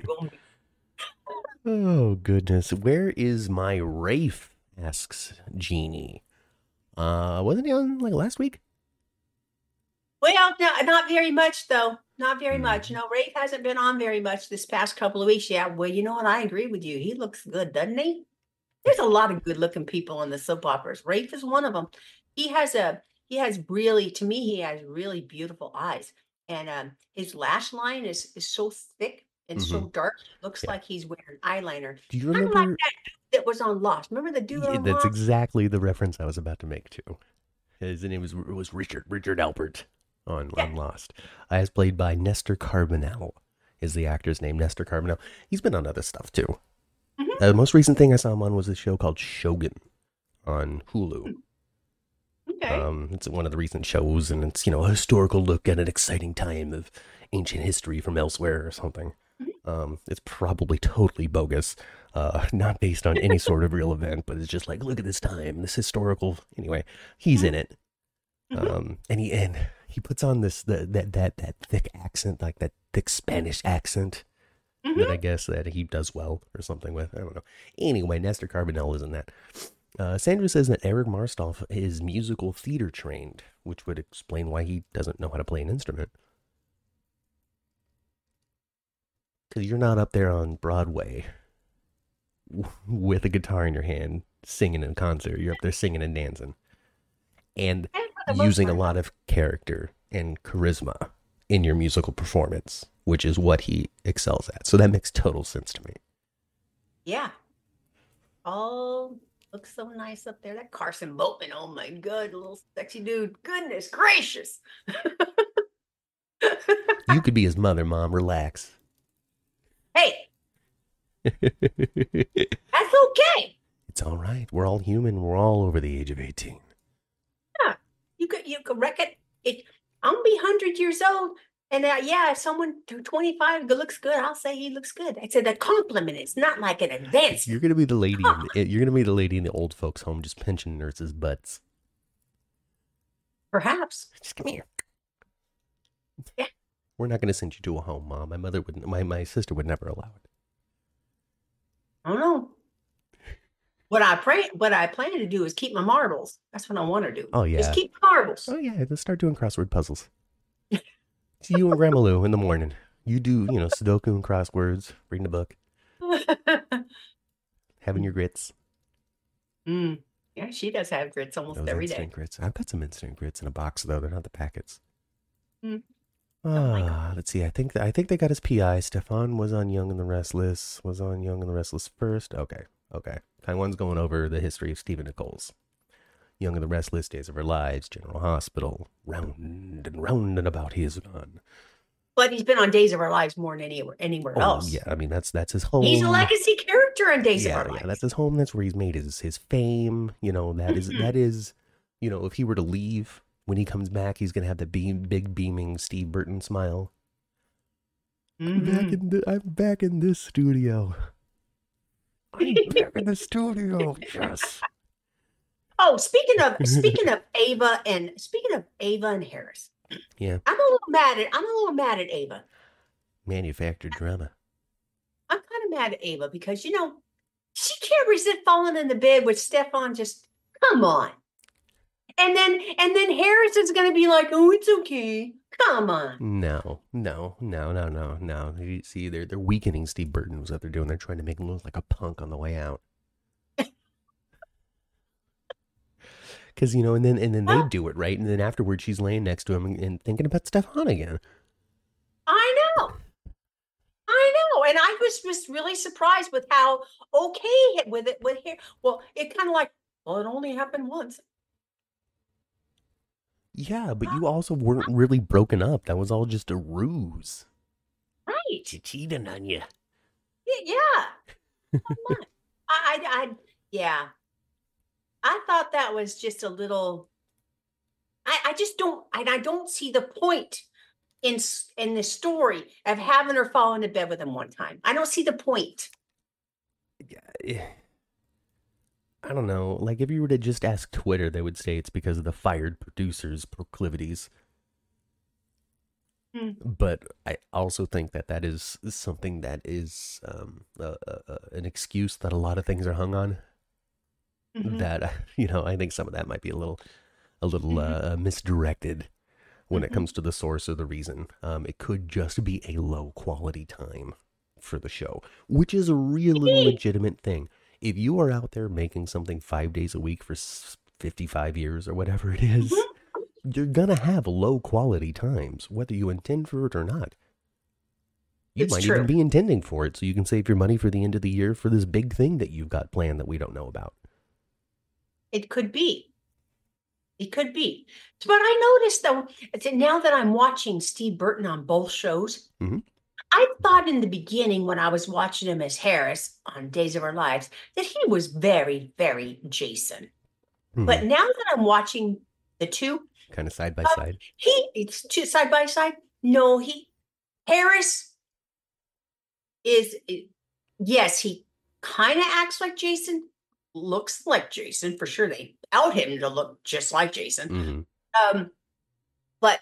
Oh, goodness. Where is my Rafe? Asks Jeannie. Wasn't he on like last week? Well, no, not very much, though. Not very much. No, Rafe hasn't been on very much this past couple of weeks. Yeah, well, you know what? I agree with you. He looks good, doesn't he? There's a lot of good-looking people in the soap operas. Rafe is one of them. He has really beautiful eyes. And his lash line is so thick and so dark. It looks like he's wearing eyeliner. Do you remember like that dude that was on Lost? Remember the dude on Lost? That's exactly the reference I was about to make, too. His name was Richard Albert. On Lost. As played by Nestor Carbonell is the actor's name, Nestor Carbonell. He's been on other stuff too. The most recent thing I saw him on was a show called Shogun on Hulu. Okay. Okay. It's one of the recent shows, and it's a historical look at an exciting time of ancient history from elsewhere or something. Mhm. It's probably totally bogus, not based on any sort of real event, but it's just like, look at this time, this historical. Anyway, he's in Mhm. it, Mhm. and he puts on that thick accent, like that thick Spanish accent that I Mhm. guess that he does well or something with. I don't know. Anyway, Nestor Carbonell is in that. Sandra says that Eric Marstoff is musical theater trained, which would explain why he doesn't know how to play an instrument. Because you're not up there on Broadway with a guitar in your hand singing in a concert. You're up there singing and dancing and And for the most using a part, lot of character and charisma in your musical performance, which is what he excels at. So that makes total sense to me. yeah. Oh, looks so nice up there. That Carson Boatman. Oh my God, little sexy dude. Goodness gracious. You could be his mother, Mom. Relax. Hey, It's that's okay. all right. We're all human. We're all over the age of 18. Yeah, you could wreck it. I'm gonna be 100 years old, and yeah, if someone 25 looks good, I'll say he looks good. It's a compliment. It's not like an You're advancement. gonna be the lady Oh, you're gonna be the lady in the old folks' home just pinching nurses' butts. perhaps. Just come here. Yeah, We're not gonna send you to a home, Mom. My mother wouldn't. My sister would never allow it. I don't know. What I plan to do is keep my marbles. That's what I want to do. Oh Just yeah. keep marbles. Oh yeah. Let's start doing crossword puzzles. It's you and Grandma Lou in the morning. You do Sudoku and crosswords, reading a book, having your grits. Mm. Yeah, she does have grits almost Those every instant day. grits. I've got some instant grits in a box though. They're not the packets. Mm. Don't like them. Let's see. I think they got his PI. Stefan was on Young and the Restless. Was on Young and the Restless first. Okay. Taiwan's going over the history of Stephen Nichols. Young and the Restless, Days of Our Lives, General Hospital, round and about he is gone. But he's been on Days of Our Lives more than anywhere Oh else. yeah, I mean that's his He's a home. legacy character in Days of Yeah, Our yeah, that's Lives. his home. That's where he's made his fame. That is, if he were to leave when he comes back, he's gonna have the big beaming Steve Burton smile. Mm-hmm. I'm back in this studio. I'm back in the studio. Yes. Oh, speaking of Ava and Harris, Yeah. I'm a little mad at Ava. Manufactured drama. I'm kind of mad at Ava because she can't resist falling in the bed with Stefan. Just come on, and then Harris is going to be like, "Oh, it's okay. Come on." No. You see, they're weakening Steve Burton. Was what they're doing. They're trying to make him look like a punk on the way out. Because and then they Well, do it right, and then afterwards she's laying next to him and thinking about Stefan again. I know, and I was just really surprised with how okay with it with here. Well, it kind of like, well, it only happened once, Yeah, but you also weren't really broken up. That was all just a ruse. right? She cheated on you. Yeah. Come on. Yeah. I thought that was just a little. I just don't. I don't see the point in the story of having her fall into bed with him one time. I don't see the point. Yeah, I don't know. Like, if you were to just ask Twitter, they would say it's because of the fired producer's proclivities. Hmm. But I also think that is something that is an excuse that a lot of things are hung on. Mhm. That I think some of that might be a little Mhm. misdirected when it Mhm. comes to the source or the reason. It could just be a low quality time for the show, which is a real and legitimate thing. If you are out there making something 5 days a week for 55 years or whatever it is, Mhm. you're gonna have low quality times, whether you intend for it or not. You It's might even true. be intending for it, so you can save your money for the end of the year for this big thing that you've got planned that we don't know about. It could be. It could be. But I noticed though, now that I'm watching Steve Burton on both shows, Mhm. I thought in the beginning when I was watching him as Harris on Days of Our Lives that he was very, very Jason. Mhm. But now that I'm watching The two. kind of side by side. It's two side by side. No, Harris is, yes, he kind of acts like Jason, looks like Jason for sure. They out him to look just like Jason. Mm-hmm. But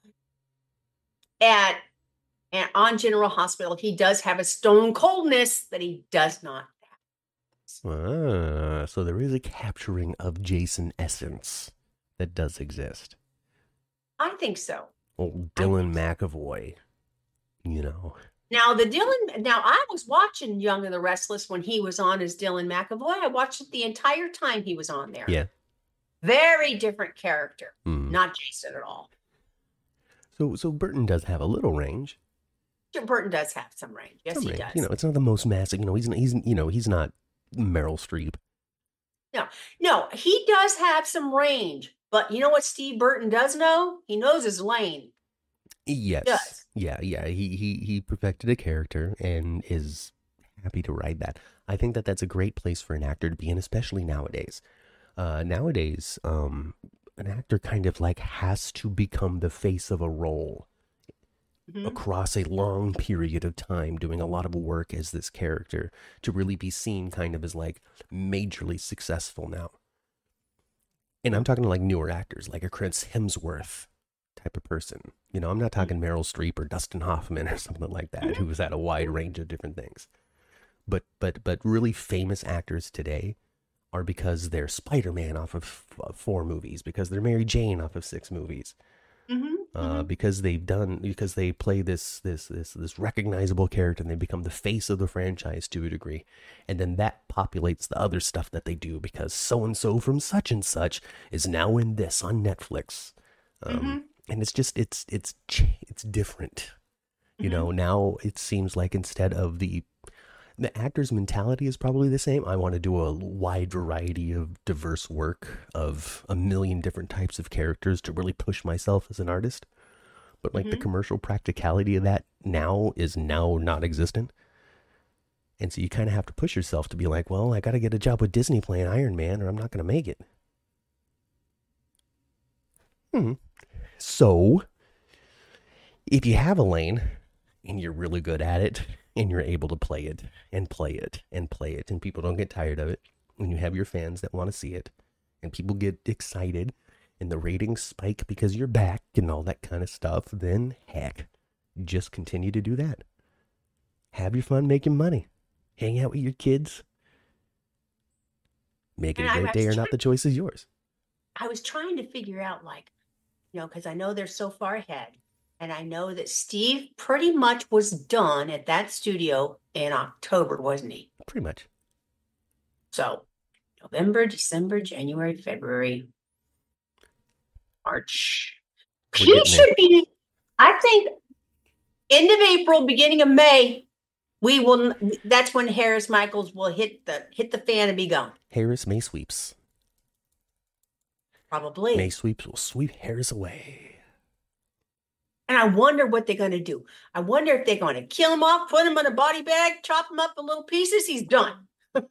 on General Hospital, he does have a stone coldness that he does not have. So there is a capturing of Jason essence that does exist. I think so. Old Dylan McAvoy, you know. Now I was watching Young and the Restless when he was on as Dylan McAvoy. I watched it the entire time he was on there. Yeah. Very different character. Not Jason at all. So Burton does have a little range. Burton does have some range. Yes, he does. You know, it's not the most massive. You know, he's not Meryl Streep. No, he does have some range. But you know what Steve Burton does know? He knows his lane. Yes. He does. Yeah. He perfected a character and is happy to ride that. I think that's a great place for an actor to be in, especially nowadays. An actor kind of like has to become the face of a role across a long period of time, doing a lot of work as this character to really be seen kind of as like majorly successful now. And I'm talking to like newer actors, like a Chris Hemsworth type of person. You know, I'm not talking Meryl Streep or Dustin Hoffman or something like that, who was at a wide range of different things. But really famous actors today are because they're Spider-Man off of 4 movies, because they're Mary Jane off of 6 movies, because they play this recognizable character and they become the face of the franchise to a degree, and then that populates the other stuff that they do because so and so from such and such is now in this on Netflix, and it's just it's different, you know. Now it seems like instead of the actor's mentality is probably the same. I want to do a wide variety of diverse work of a million different types of characters to really push myself as an artist. But like the commercial practicality of that now is not existent. And so you kind of have to push yourself to be like, well, I got to get a job with Disney playing Iron Man or I'm not going to make it. So if you have a lane and you're really good at it, and you're able to play it and play it and play it, and people don't get tired of it, and you have your fans that want to see it, and people get excited, and the ratings spike because you're back and all that kind of stuff, then heck, just continue to do that. Have your fun making money. Hang out with your kids. Make it a great day or not, the choice is yours. I was trying to figure out, like, you know, because I know they're so far ahead. And I know that Steve pretty much was done at that studio in October, wasn't he? Pretty much. So November, December, January, February, March. He should be, I think, end of April, beginning of May, that's when Harris Michaels will hit the fan and be gone. Harris May sweeps. Probably. May sweeps will sweep Harris away. And I wonder what they're going to do. I wonder if they're going to kill him off, put him in a body bag, chop him up in little pieces. He's done.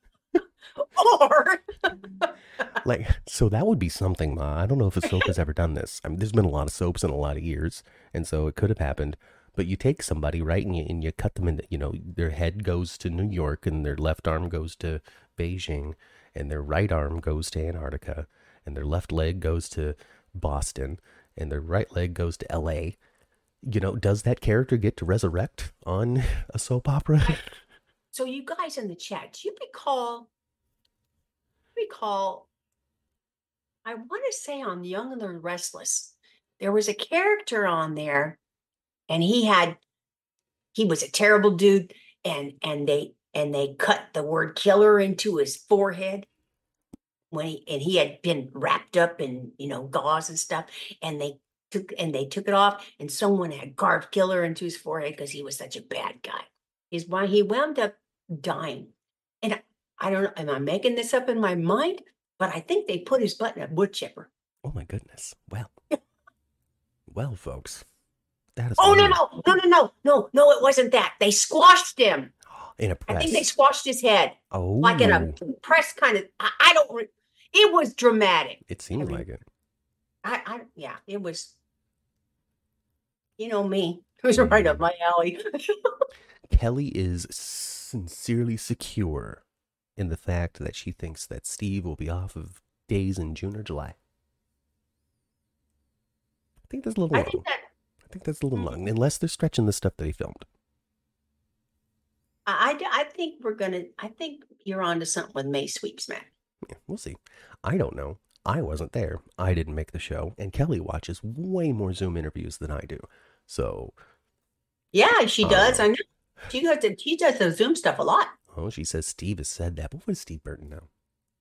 Or like, so that would be something, Ma. I don't know if a soap has ever done this. I mean, there's been a lot of soaps in a lot of years, and so it could have happened. But you take somebody, right, and you cut them into, you know, their head goes to New York, and their left arm goes to Beijing, and their right arm goes to Antarctica, and their left leg goes to Boston, and their right leg goes to L.A., you know, does that character get to resurrect on a soap opera? So you guys in the chat, do you recall, I want to say on Young and the Restless, there was a character on there and he was a terrible dude and they cut the word killer into his forehead when he had been wrapped up in, you know, gauze and stuff, and they took it off, and someone had carved killer into his forehead because he was such a bad guy. He wound up dying. And I don't know, am I making this up in my mind? But I think they put his butt in a wood chipper. Oh my goodness. Well, folks. That is No, it wasn't that. They squashed him. In a press. I think they squashed his head. Oh. Like in a press kind of, it was dramatic. It seemed like it. Yeah, it was, me. It was right up my alley. Kelly is sincerely secure in the fact that she thinks that Steve will be off of days in June or July. I think that's a little I long. think that I think that's a little long, unless they're stretching the stuff that he filmed. I think I think you're onto something with May Sweeps, man. Yeah, we'll see. I don't know. I wasn't there. I didn't make the show, and Kelly watches way more Zoom interviews than I do. So, Yeah, she does. I know. She does the Zoom stuff a lot. oh, she says Steve has said that. But what does Steve Burton know?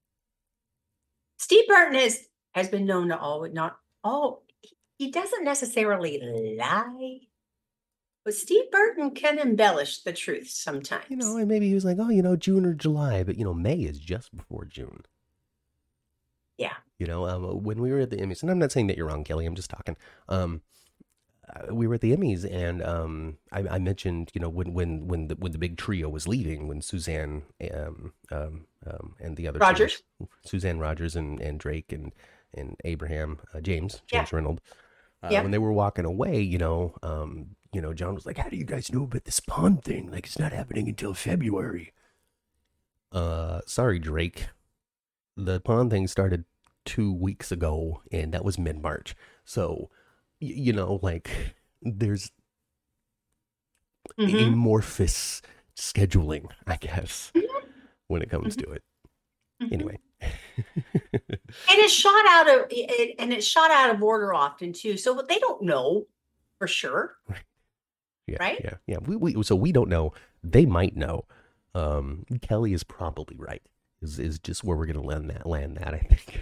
Steve Burton has been known to always not all. He doesn't necessarily lie, but Steve Burton can embellish the truth sometimes. And maybe he was like, oh, June or July, but May is just before June. Yeah. When we were at the Emmys, and I'm not saying that you're wrong, Kelly. I'm just talking. We were at the Emmys, and I mentioned, when the big trio was leaving, when Suzanne and the other Rogers, Suzanne Rogers and Drake and Abraham James Reynolds, when they were walking away, John was like, "How do you guys know about this pawn thing? Like, it's not happening until February." Sorry, Drake. The pawn thing started 2 weeks ago, and that was mid-March. So, there's amorphous scheduling, I guess, when it comes to it. Anyway. And it's shot out of order often too. So they don't know for sure. Right? Yeah. So we don't know. They might know. Kelly is probably right. Is just where we're gonna land that, I think.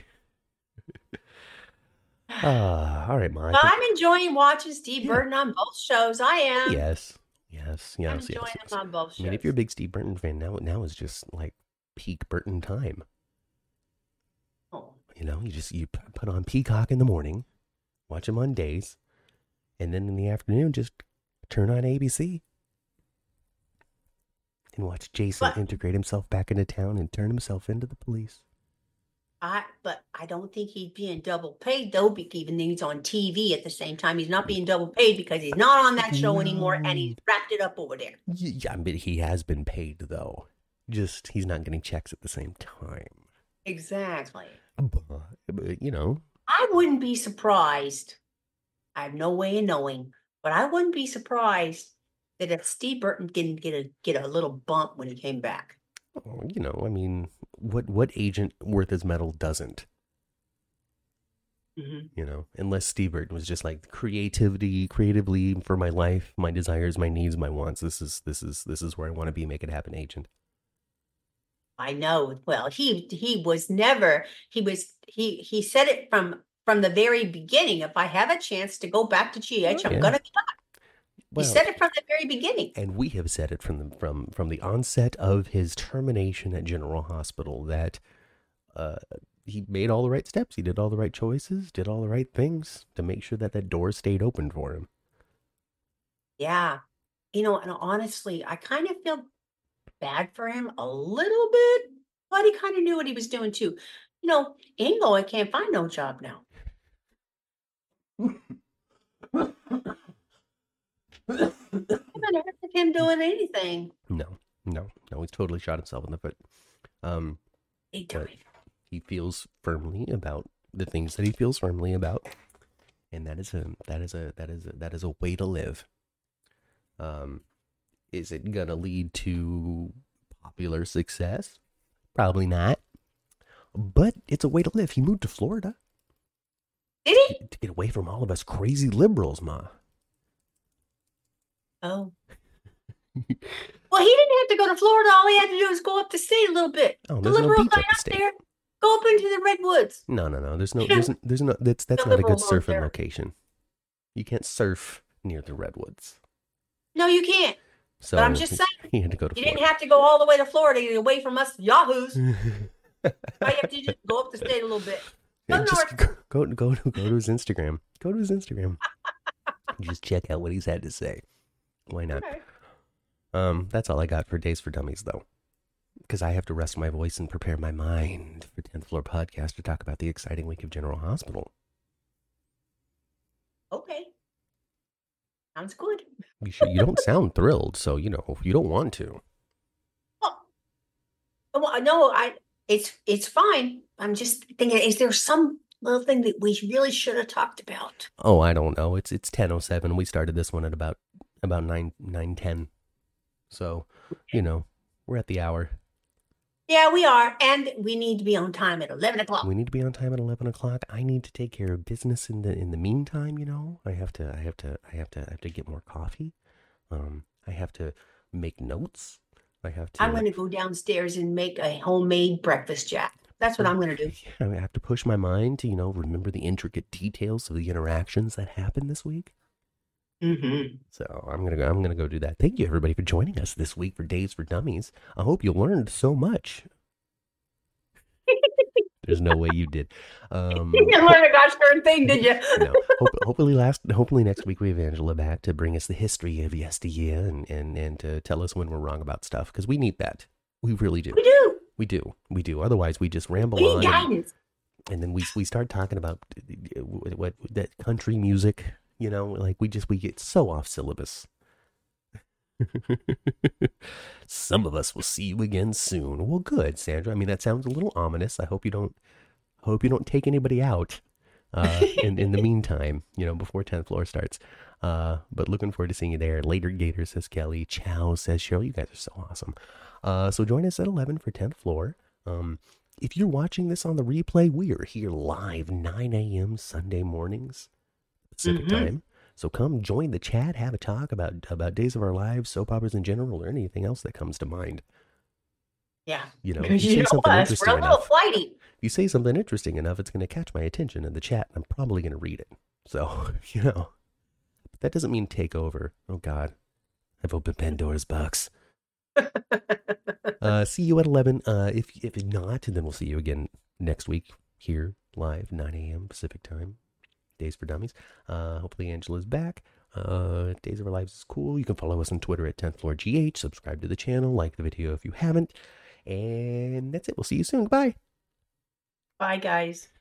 All right, Ma. I'm enjoying watching Steve Burton on both shows. I am. Yes. I'm enjoying him on both shows. I mean, if you're a big Steve Burton fan, now is just like peak Burton time. Oh. You put on Peacock in the morning, watch him on days, and then in the afternoon just turn on ABC and watch Jason integrate himself back into town and turn himself into the police. But I don't think he's being double paid though, because even though he's on TV at the same time, he's not being double paid because he's not on that show anymore, and he's wrapped it up over there. Yeah, but he has been paid though. Just he's not getting checks at the same time. Exactly. But, I wouldn't be surprised. I have no way of knowing, but I wouldn't be surprised that if Steve Burton didn't get a little bump when he came back. Oh, I mean, what agent worth his medal doesn't? Unless Steve Burton was just like creatively for my life, my desires, my needs, my wants. This is where I want to be. Make it happen, agent. I know. Well, he was never. He said it from the very beginning. If I have a chance to go back to GH, I'm gonna come. Well, he said it from the very beginning, and we have said it from the onset of his termination at General Hospital that he made all the right steps. He did all the right choices, did all the right things to make sure that door stayed open for him. Yeah, and honestly, I kind of feel bad for him a little bit, but he kind of knew what he was doing too. Ingo, I can't find no job now. I haven't heard of him doing anything. No, he's totally shot himself in the foot. He feels firmly about the things that he feels firmly about, and that is a way to live. Is it gonna lead to popular success? Probably not. But it's a way to live. He moved to Florida. Did he? To get away from all of us crazy liberals, Ma. Oh. Well, he didn't have to go to Florida. All he had to do was go up the state a little bit. Oh, the liberals are up there. Go up into the redwoods. No. There's no. That's not a good surfing location. You can't surf near the redwoods. No, you can't. So but I'm just saying. He had to go to Florida. You didn't have to go all the way to Florida to get away from us yahoos. All you have to just go up the state a little bit. Go north. Go to his Instagram. Go to his Instagram. Just check out what he's had to say. Why not? Okay. That's all I got for Days for Dummies, though, because I have to rest my voice and prepare my mind for 10th Floor Podcast to talk about the exciting week of General Hospital. Sounds good. You don't sound thrilled, so you know you don't want to. Well, no, it's fine. I'm just thinking, is there some little thing that we really should have talked about? Oh, I don't know. It's 10:07. We started this one at about 9:10. So, you know, we're at the hour. Yeah, we are, and we need to be on time at 11 o'clock. We need to be on time at 11 o'clock. I need to take care of business in the meantime. You know, I have to get more coffee. I have to make notes. I have to. I'm going to go downstairs and make a homemade breakfast, Jack. That's what I'm going to do. I have to push my mind to remember the intricate details of the interactions that happened this week. Mm-hmm. So I'm gonna go do that. Thank you everybody for joining us this week for Days for Dummies. I hope you learned so much. There's no way you did. You didn't learn a gosh darn thing, did you? No. Hopefully next week we have Angela back to bring us the history of yesteryear and to tell us when we're wrong about stuff, because we need that. We really do. We do. Otherwise, we just ramble on. And then we start talking about what that country music. Like we get so off syllabus. Some of us will see you again soon. Well, good, Sandra. I mean, that sounds a little ominous. I hope you don't take anybody out in the meantime, before 10th floor starts. But looking forward to seeing you there. Later, Gator, says Kelly. Ciao, says Cheryl. You guys are so awesome. So join us at 11 for 10th floor. If you're watching this on the replay, we are here live 9 a.m. Sunday mornings Pacific time. So come join the chat, have a talk about Days of Our Lives, soap operas in general, or anything else that comes to mind. Yeah. If you say something interesting we're a little flighty. If you say something interesting enough, it's going to catch my attention in the chat, and I'm probably going to read it. So, that doesn't mean take over. Oh, God. I've opened Pandora's box. See you at 11. If not, then we'll see you again next week here, live, 9 a.m. Pacific time. Days for Dummies. Hopefully Angela's back. Days of Our Lives is cool. You can follow us on Twitter at 10th Floor GH. Subscribe to the channel. Like the video if you haven't. And that's it. We'll see you soon. Bye. Bye, guys.